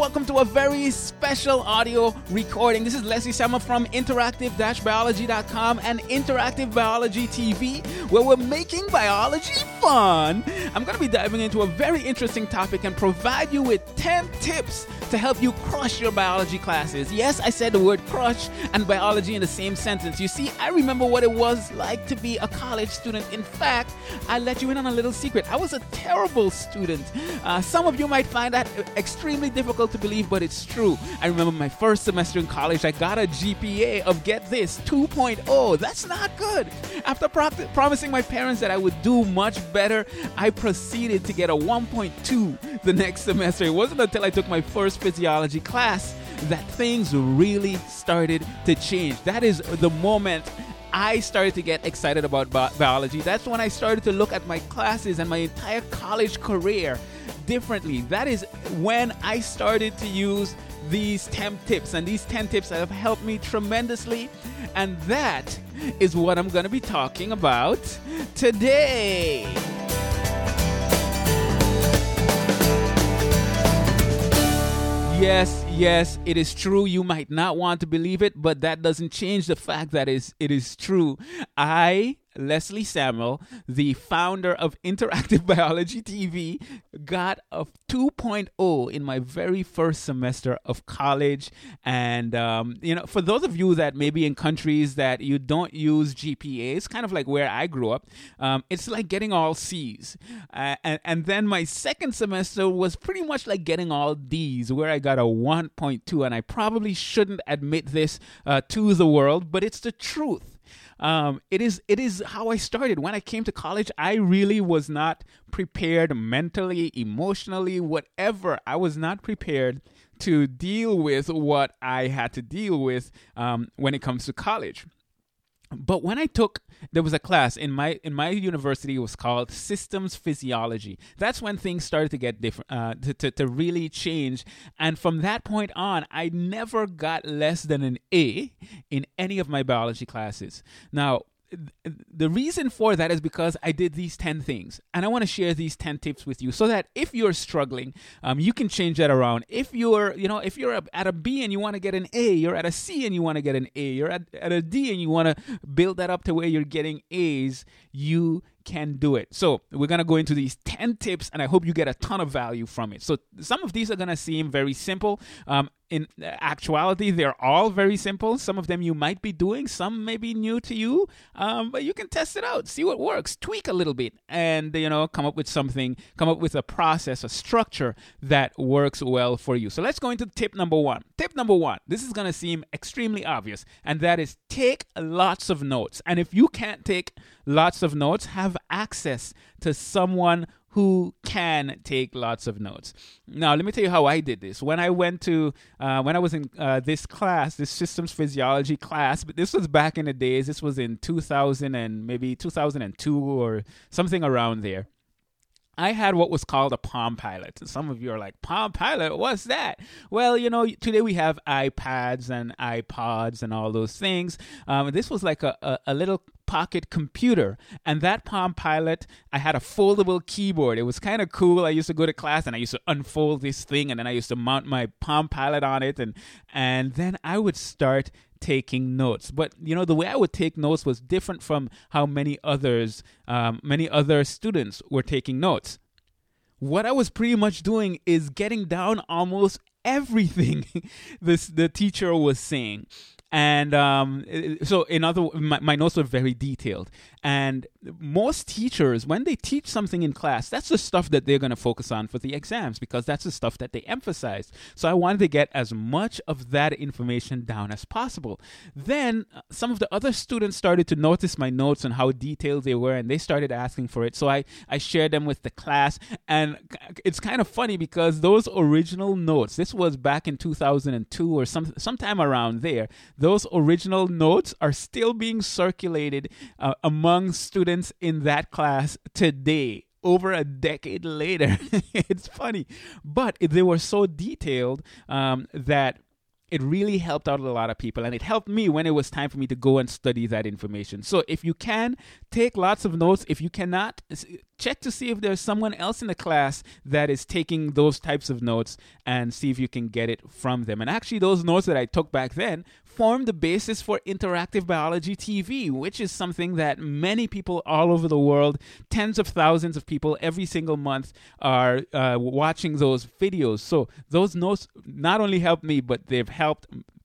welcome to a very special audio recording. This is Leslie Samuel from interactive-biology.com and Interactive Biology TV, where we're making biology fun. I'm going to be diving into a very interesting topic and provide you with 10 tips to help you crush your biology classes. Yes, I said the word crush and biology in the same sentence. You see, I remember what it was like to be a college student. In fact, I let you in on a little secret. I was a terrible student. Some of you might find that extremely difficult to believe, but it's true. I remember my first semester in college, I got a GPA of, get this, 2.0. That's not good. After promising my parents that I would do much better, I proceeded to get a 1.2 the next semester. It wasn't until I took my first physiology class that things really started to change. That is the moment I started to get excited about biology. That's when I started to look at my classes and my entire college career differently. That is when I started to use these 10 tips, and these 10 tips have helped me tremendously, and that is what I'm going to be talking about today. Yes, it is true. You might not want to believe it, but that doesn't change the fact that it is true. I, Leslie Samuel, the founder of Interactive Biology TV, got a 2.0 in my very first semester of college. And, for those of you that maybe in countries that you don't use GPAs, kind of like where I grew up, it's like getting all C's. And then my second semester was pretty much like getting all D's, where I got a 1.2. And I probably shouldn't admit this to the world, but it's the truth. It is how I started. When I came to college, I really was not prepared mentally, emotionally, whatever. I was not prepared to deal with what I had to deal with when it comes to college. But when there was a class in my university. It was called Systems Physiology. That's when things started to get different, to really change. And from that point on, I never got less than an A in any of my biology classes. Now, the reason for that is because I did these 10 things, and I want to share these 10 tips with you so that if you're struggling, you can change that around. If you're at a B and you want to get an A, you're at a C and you want to get an A, you're at a D and you want to build that up to where you're getting A's, you can do it. So we're going to go into these 10 tips, and I hope you get a ton of value from it. So some of these are going to seem very simple. In actuality, they're all very simple. Some of them you might be doing, some may be new to you, but you can test it out, see what works, tweak a little bit, and come up with a process, a structure that works well for you. So let's go into tip number one. Tip number one, this is going to seem extremely obvious, and that is take lots of notes. And if you can't take lots of notes, have access to someone who can take lots of notes. Now, let me tell you how I did this. When I was in this class, this systems physiology class, but this was back in the days. This was in 2002 or something around there. I had what was called a Palm Pilot. And some of you are like, Palm Pilot, what's that? Well, today we have iPads and iPods and all those things. This was like a little pocket computer, and that Palm Pilot, I had a foldable keyboard. It was kind of cool. I used to go to class and I used to unfold this thing, and then I used to mount my Palm Pilot on it, and then I would start taking notes. But the way I would take notes was different from how many other students were taking notes. What I was pretty much doing is getting down almost everything the teacher was saying. And so my notes were very detailed. And most teachers, when they teach something in class, that's the stuff that they're going to focus on for the exams, because that's the stuff that they emphasize. So I wanted to get as much of that information down as possible. Then some of the other students started to notice my notes and how detailed they were, and they started asking for it. So I shared them with the class. And it's kind of funny because those original notes, this was back in 2002 or sometime around there, those original notes are still being circulated among students in that class today, over a decade later. It's funny, but they were so detailed that it really helped out a lot of people, and it helped me when it was time for me to go and study that information. So if you can, take lots of notes. If you cannot, check to see if there's someone else in the class that is taking those types of notes and see if you can get it from them. And actually, those notes that I took back then formed the basis for Interactive Biology TV, which is something that many people all over the world, tens of thousands of people every single month are watching those videos. So those notes not only helped me, but they've helped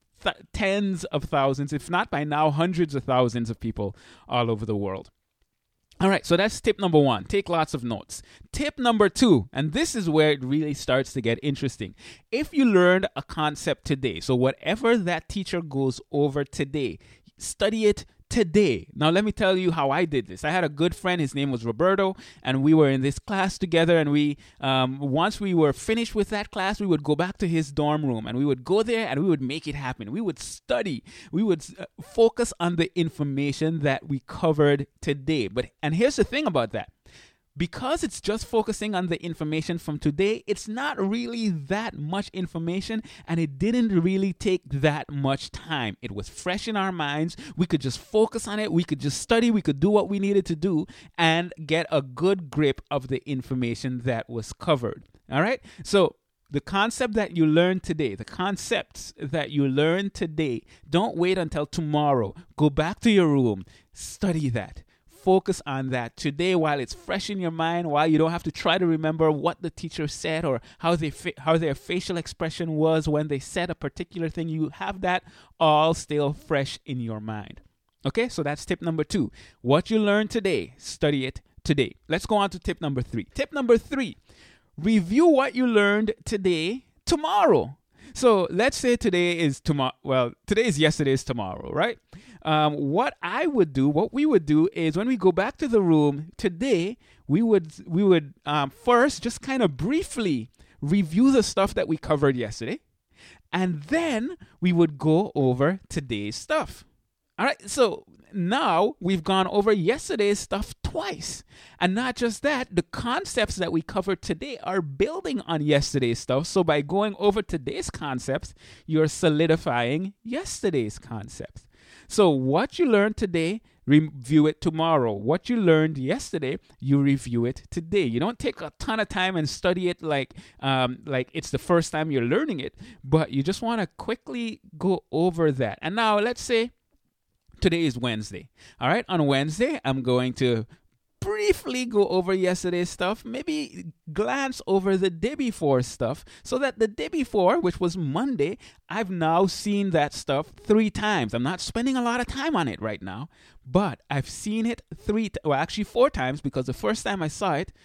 tens of thousands, if not by now hundreds of thousands of people all over the world. All right, so that's tip number 1. Take lots of notes. Tip number 2, and this is where it really starts to get interesting. If you learned a concept today, so whatever that teacher goes over today, study it today. Now, let me tell you how I did this. I had a good friend. His name was Roberto, and we were in this class together. And we, once we were finished with that class, we would go back to his dorm room, and we would go there and we would make it happen. We would study. We would focus on the information that we covered today. And here's the thing about that. Because it's just focusing on the information from today, it's not really that much information, and it didn't really take that much time. It was fresh in our minds. We could just focus on it. We could just study. We could do what we needed to do and get a good grip of the information that was covered. All right? So the concept that you learn today, the concepts that you learn today, don't wait until tomorrow. Go back to your room. Study that. Focus on that today while it's fresh in your mind, while you don't have to try to remember what the teacher said or how their facial expression was when they said a particular thing. You have that all still fresh in your mind. Okay, so that's tip number 2. What you learned today, study it today. Let's go on to tip number 3. Tip number 3, review what you learned today tomorrow. So let's say today is tomorrow. Well, today is yesterday's tomorrow, right? What we would do is when we go back to the room today, we would first just kind of briefly review the stuff that we covered yesterday, and then we would go over today's stuff. All right, so now we've gone over yesterday's stuff twice. And not just that, the concepts that we covered today are building on yesterday's stuff. So by going over today's concepts, you're solidifying yesterday's concepts. So what you learned today, review it tomorrow. What you learned yesterday, you review it today. You don't take a ton of time and study it like it's the first time you're learning it, but you just want to quickly go over that. And now let's say today is Wednesday. All right, on Wednesday, I'm going to briefly go over yesterday's stuff, maybe glance over the day before stuff, so that the day before, which was Monday, I've now seen that stuff 3 times. I'm not spending a lot of time on it right now, but I've seen it 4 times, because the first time I saw it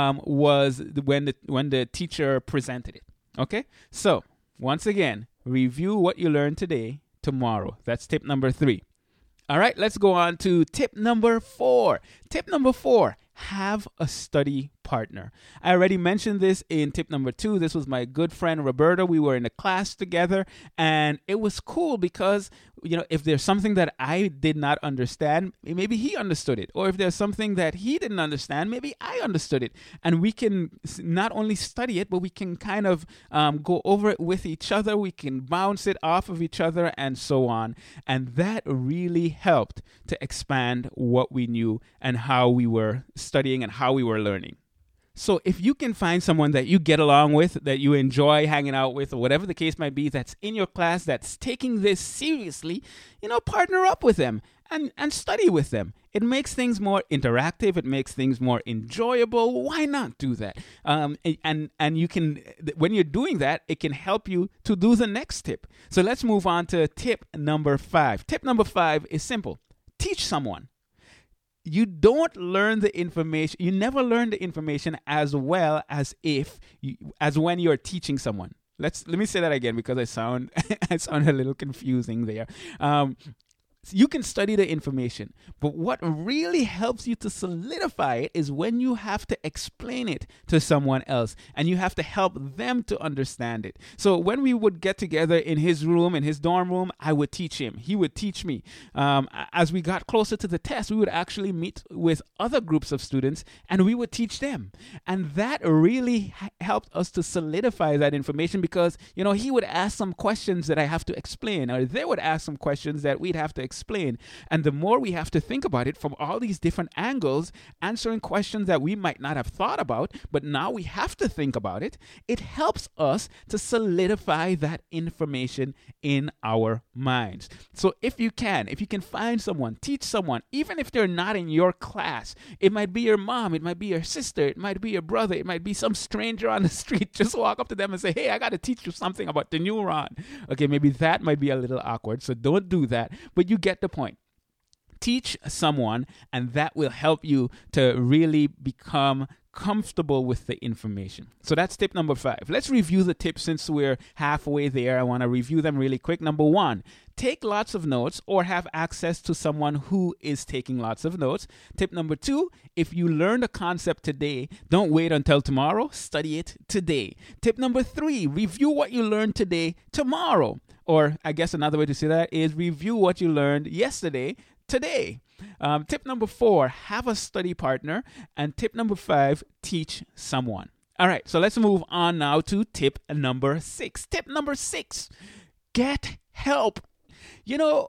was when the teacher presented it. Okay, so once again, review what you learned today tomorrow. That's tip number 3. All right, let's go on to tip number 4. Tip number 4, have a study partner. I already mentioned this in tip number 2. This was my good friend Roberto. We were in a class together, and it was cool because, if there's something that I did not understand, maybe he understood it. Or if there's something that he didn't understand, maybe I understood it. And we can not only study it, but we can kind of go over it with each other. We can bounce it off of each other and so on. And that really helped to expand what we knew and how we were studying and how we were learning. So if you can find someone that you get along with, that you enjoy hanging out with, or whatever the case might be, that's in your class, that's taking this seriously, partner up with them and study with them. It makes things more interactive. It makes things more enjoyable. Why not do that? And you can, when you're doing that, it can help you to do the next tip. So let's move on to tip number 5. Tip number 5 is simple. Teach someone. You don't learn the information. You never learn the information as well as when you're teaching someone. Let me say that again, because I sound a little confusing there. You can study the information, but what really helps you to solidify it is when you have to explain it to someone else and you have to help them to understand it. So when we would get together in his room, in his dorm room, I would teach him. He would teach me. As we got closer to the test, we would actually meet with other groups of students and we would teach them. And that really helped us to solidify that information because, he would ask some questions that I have to explain, or they would ask some questions that we'd have to explain. And the more we have to think about it from all these different angles, answering questions that we might not have thought about, but now we have to think about it, it helps us to solidify that information in our minds. So if you can find someone, teach someone, even if they're not in your class, it might be your mom, it might be your sister, it might be your brother, it might be some stranger on the street, just walk up to them and say, hey, I got to teach you something about the neuron. Okay, maybe that might be a little awkward, so don't do that, but you get the point. Teach someone, and that will help you to really become comfortable with the information. So that's tip number 5. Let's review the tips since we're halfway there. I want to review them really quick. Number 1, take lots of notes or have access to someone who is taking lots of notes. Tip number 2, if you learned a concept today, don't wait until tomorrow. Study it today. Tip number 3, review what you learned today tomorrow. Or I guess another way to say that is review what you learned yesterday today. Tip number 4, have a study partner. And tip number 5, teach someone. All right, so let's move on now to tip number 6. Tip number 6, get help. You know,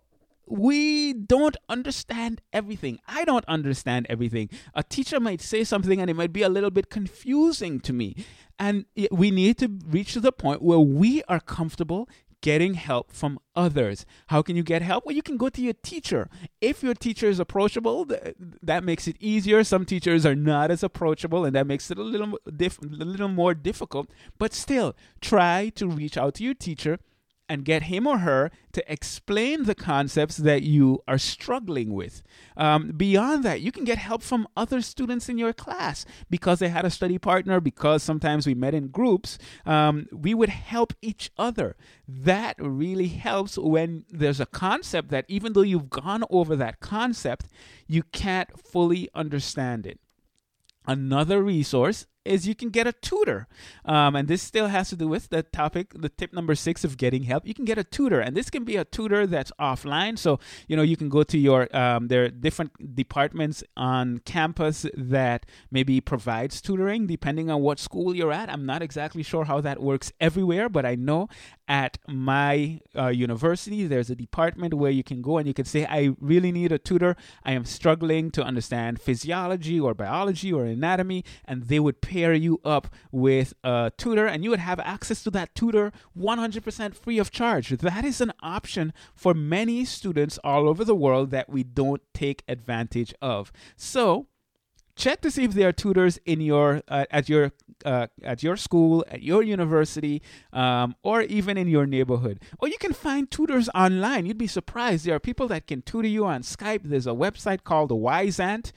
we don't understand everything. I don't understand everything. A teacher might say something and it might be a little bit confusing to me. And we need to reach to the point where we are comfortable getting help from others. How can you get help? Well, you can go to your teacher. If your teacher is approachable, that makes it easier. Some teachers are not as approachable, and that makes it a little more difficult. But still, try to reach out to your teacher and get him or her to explain the concepts that you are struggling with. Beyond that, you can get help from other students in your class because they had a study partner, because sometimes we met in groups. We would help each other. That really helps when there's a concept that even though you've gone over that concept, you can't fully understand it. Another resource is you can get a tutor. And this still has to do with the topic, the tip number 6 of getting help. You can get a tutor, and this can be a tutor that's offline. So, you can go to your, there are different departments on campus that maybe provides tutoring depending on what school you're at. I'm not exactly sure how that works everywhere, but I know at my university, there's a department where you can go and you can say, I really need a tutor. I am struggling to understand physiology or biology or anatomy, and they would pair you up with a tutor, and you would have access to that tutor 100% free of charge. That is an option for many students all over the world that we don't take advantage of. So check to see if there are tutors in your at your school, at your university, or even in your neighborhood. Or you can find tutors online. You'd be surprised. There are people that can tutor you on Skype. There's a website called Wyzant,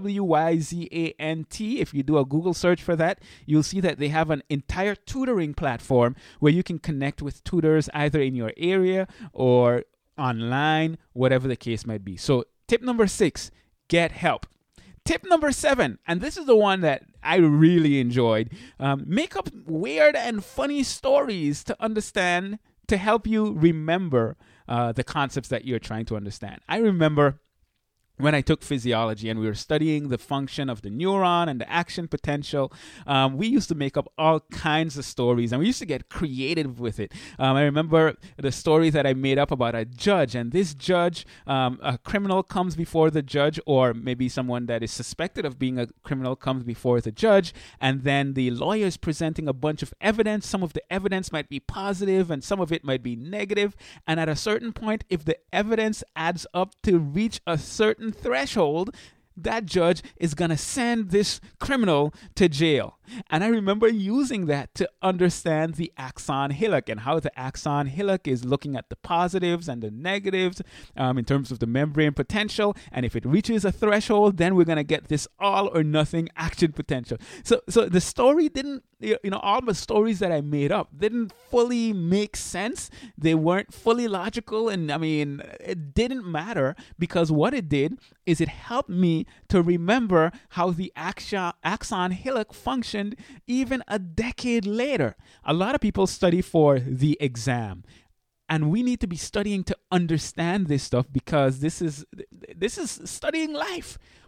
Wyzant. If you do a Google search for that, you'll see that they have an entire tutoring platform where you can connect with tutors either in your area or online, whatever the case might be. So tip number 6, get help. Tip number 7, and this is the one that I really enjoyed, make up weird and funny stories to help you remember the concepts that you're trying to understand. I remember when I took physiology and we were studying the function of the neuron and the action potential, we used to make up all kinds of stories, and we used to get creative with it. I remember the story that I made up about a judge, and this judge, a criminal comes before the judge, or maybe someone that is suspected of being a criminal comes before the judge, and then the lawyer is presenting a bunch of evidence. Some of the evidence might be positive and some of it might be negative, and at a certain point, if the evidence adds up to reach a certain threshold, that judge is going to send this criminal to jail. And I remember using that to understand the axon hillock and how the axon hillock is looking at the positives and the negatives in terms of the membrane potential. And if it reaches a threshold, then we're going to get this all or nothing action potential. So the story didn't, all the stories that I made up didn't fully make sense. They weren't fully logical. And it didn't matter, because what it did is it helped me to remember how the axon hillock functioned even a decade later. A lot of people study for the exam, and we need to be studying to understand this stuff, because this is studying life.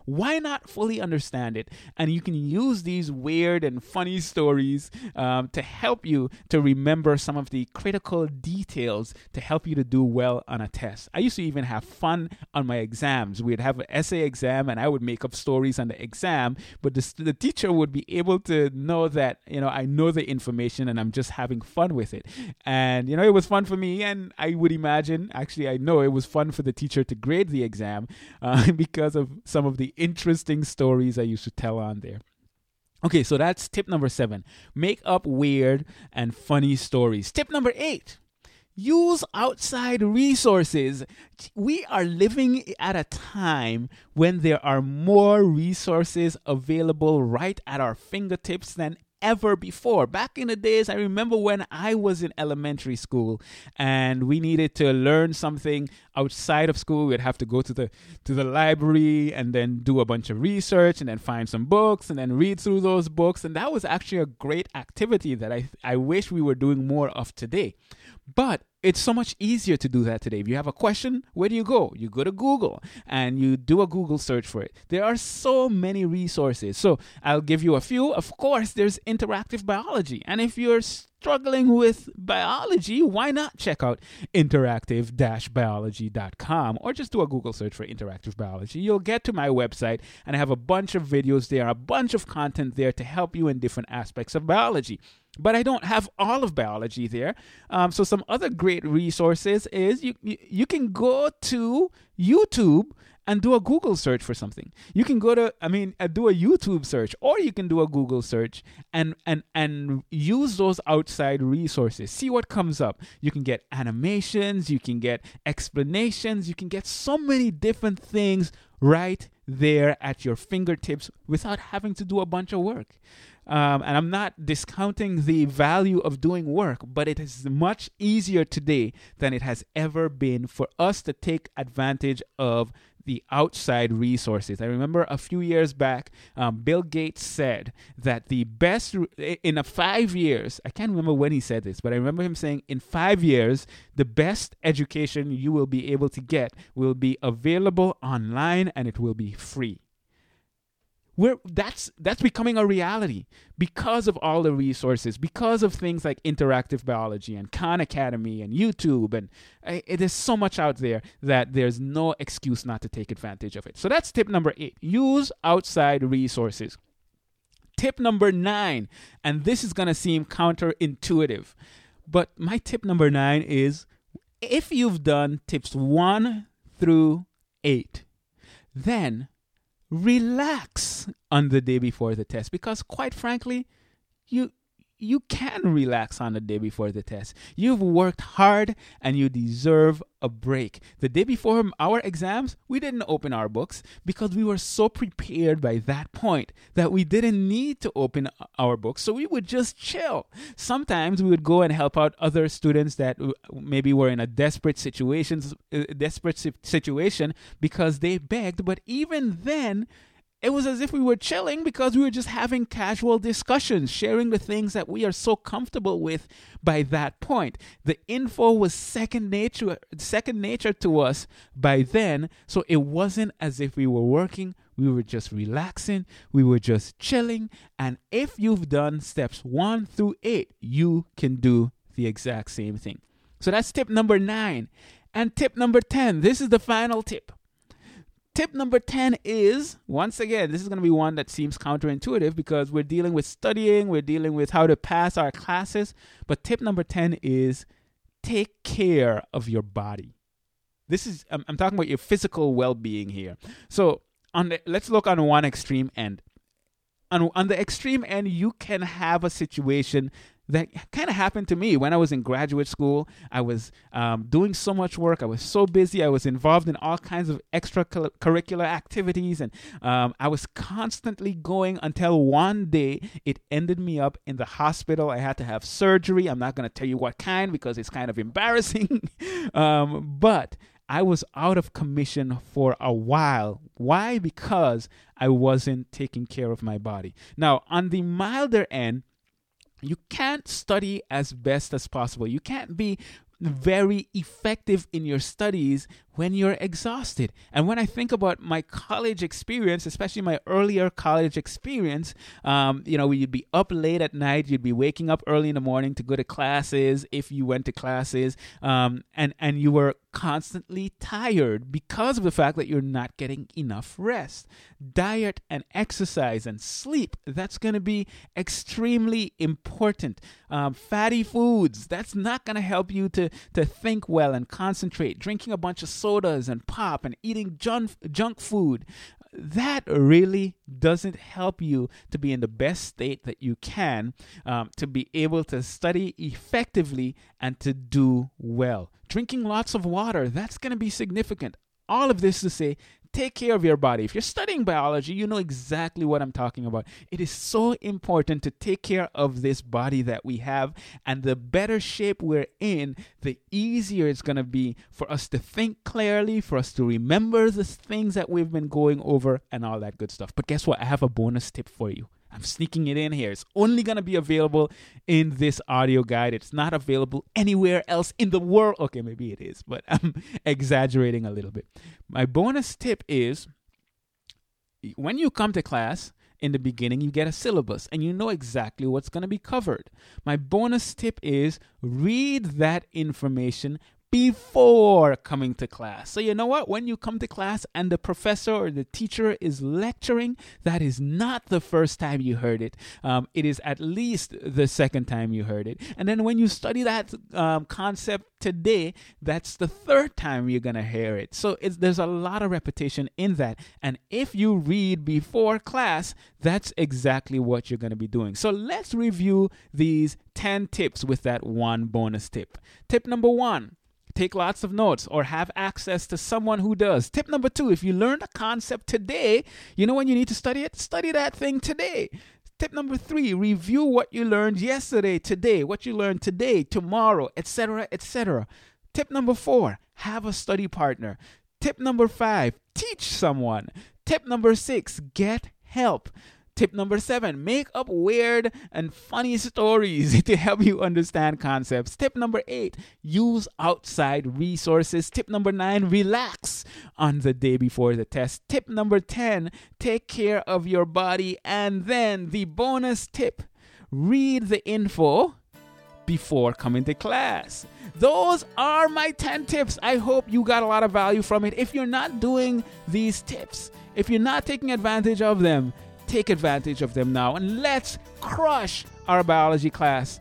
why not fully understand it? And you can use these weird and funny stories to help you to remember some of the critical details to help you to do well on a test. I used to even have fun on my exams. We'd have an essay exam and I would make up stories on the exam, but the teacher would be able to know that, I know the information and I'm just having fun with it. And, it was fun for me, and I would imagine, actually, I know it was fun for the teacher to grade the exam because of some of the interesting stories I used to tell on there. Okay, so that's tip number 7. Make up weird and funny stories. Tip number 8. Use outside resources. We are living at a time when there are more resources available right at our fingertips than ever before. Back in the days, I remember when I was in elementary school and we needed to learn something outside of school. We'd have to go to the library and then do a bunch of research and then find some books and then read through those books. And that was actually a great activity that I wish we were doing more of today. But it's so much easier to do that today. If you have a question, where do you go? You go to Google and you do a Google search for it. There are so many resources. So I'll give you a few. Of course, there's interactive biology. And if you're struggling with biology, why not check out interactive-biology.com or just do a Google search for interactive biology. You'll get to my website and I have a bunch of videos there, a bunch of content there to help you in different aspects of biology. But I don't have all of biology there. So some other great resources is you can go to YouTube and do a Google search for something. You can go to, do a YouTube search, or you can do a Google search and use those outside resources. See what comes up. You can get animations, you can get explanations, you can get so many different things right there at your fingertips without having to do a bunch of work. And I'm not discounting the value of doing work, but it is much easier today than it has ever been for us to take advantage of the outside resources. I remember a few years back, Bill Gates said that the best, in 5 years, I can't remember when he said this, but I remember him saying in 5 years, the best education you will be able to get will be available online and it will be free. That's becoming a reality because of all the resources, because of things like interactive biology and Khan Academy and YouTube, and it is so much out there that there's no excuse not to take advantage of it. So that's tip number 8. Use outside resources. Tip number 9, and this is going to seem counterintuitive, but my tip number 9 is if you've done tips 1 through 8, then relax on the day before the test, because quite frankly, you can relax on the day before the test. You've worked hard and you deserve a break. The day before our exams, we didn't open our books because we were so prepared by that point that we didn't need to open our books. So we would just chill. Sometimes we would go and help out other students that maybe were in a desperate situation because they begged. But even then, it was as if we were chilling because we were just having casual discussions, sharing the things that we are so comfortable with by that point. The info was second nature to us by then, so it wasn't as if we were working. We were just relaxing. We were just chilling. And if you've done steps 1 through 8, you can do the exact same thing. So that's tip number 9. And tip number 10, this is the final tip. Tip number 10 is, once again, this is going to be one that seems counterintuitive because we're dealing with studying, we're dealing with how to pass our classes. But tip number 10 is take care of your body. This is, I'm talking about your physical well-being here. So let's look on one extreme end. On the extreme end, you can have a situation that kind of happened to me when I was in graduate school. I was doing so much work. I was so busy. I was involved in all kinds of extracurricular activities. And I was constantly going until one day it ended me up in the hospital. I had to have surgery. I'm not going to tell you what kind because it's kind of embarrassing. But I was out of commission for a while. Why? Because I wasn't taking care of my body. Now, on the milder end, you can't study as best as possible. You can't be very effective in your studies when you're exhausted. And when I think about my college experience, especially my earlier college experience, you'd be up late at night, you'd be waking up early in the morning to go to classes if you went to classes, and you were constantly tired because of the fact that you're not getting enough rest. Diet and exercise and sleep, that's going to be extremely important. Fatty foods, that's not going to help you to think well and concentrate. Drinking a bunch of sodas and pop and eating junk food, that really doesn't help you to be in the best state that you can, to be able to study effectively and to do well. Drinking lots of water, that's going to be significant. All of this to say, take care of your body. If you're studying biology, you know exactly what I'm talking about. It is so important to take care of this body that we have, and the better shape we're in, the easier it's going to be for us to think clearly, for us to remember the things that we've been going over and all that good stuff. But guess what? I have a bonus tip for you. I'm sneaking it in here. It's only going to be available in this audio guide. It's not available anywhere else in the world. Okay, maybe it is, but I'm exaggerating a little bit. My bonus tip is, when you come to class, in the beginning, you get a syllabus and you know exactly what's going to be covered. My bonus tip is, read that information before coming to class. So you know what? When you come to class and the professor or the teacher is lecturing, that is not the first time you heard it. It is at least the second time you heard it. And then when you study that concept today, that's the third time you're going to hear it. So there's a lot of repetition in that. And if you read before class, that's exactly what you're going to be doing. So let's review these 10 tips with that one bonus tip. Tip number 1. Take lots of notes or have access to someone who does. Tip number 2, if you learned a concept today, you know when you need to study it? Study that thing today. Tip number 3, review what you learned yesterday, today, what you learned today, tomorrow, etc., etc. Tip number 4, have a study partner. Tip number 5, teach someone. Tip number 6, get help. Tip number 7, make up weird and funny stories to help you understand concepts. Tip number 8, use outside resources. Tip number 9, relax on the day before the test. Tip number 10, take care of your body. And then the bonus tip, read the info before coming to class. Those are my 10 tips. I hope you got a lot of value from it. If you're not doing these tips, if you're not taking advantage of them, take advantage of them now, and let's crush our biology classes,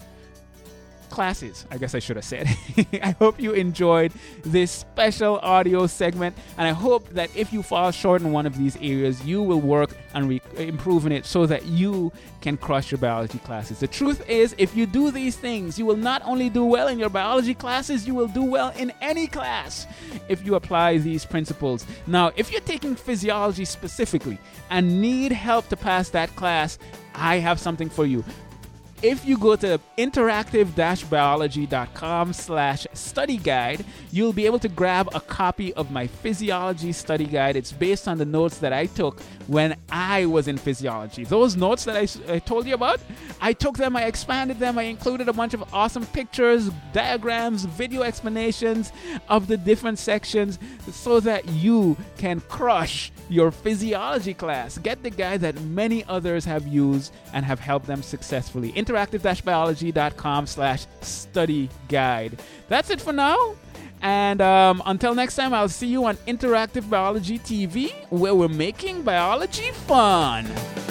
I guess I should have said. I hope you enjoyed this special audio segment, and I hope that if you fall short in one of these areas, you will work on improving it so that you can crush your biology classes. The truth is, if you do these things, you will not only do well in your biology classes, you will do well in any class if you apply these principles. Now, if you're taking physiology specifically and need help to pass that class, I have something for you. If you go to interactive-biology.com/study guide, you'll be able to grab a copy of my physiology study guide. It's based on the notes that I took when I was in physiology. Those notes that I told you about, I took them, I expanded them, I included a bunch of awesome pictures, diagrams, video explanations of the different sections so that you can crush your physiology class. Get the guide that many others have used and have helped them successfully. Interactive-biology.com/study guide. That's it for now. And until next time, I'll see you on Interactive Biology TV, where we're making biology fun.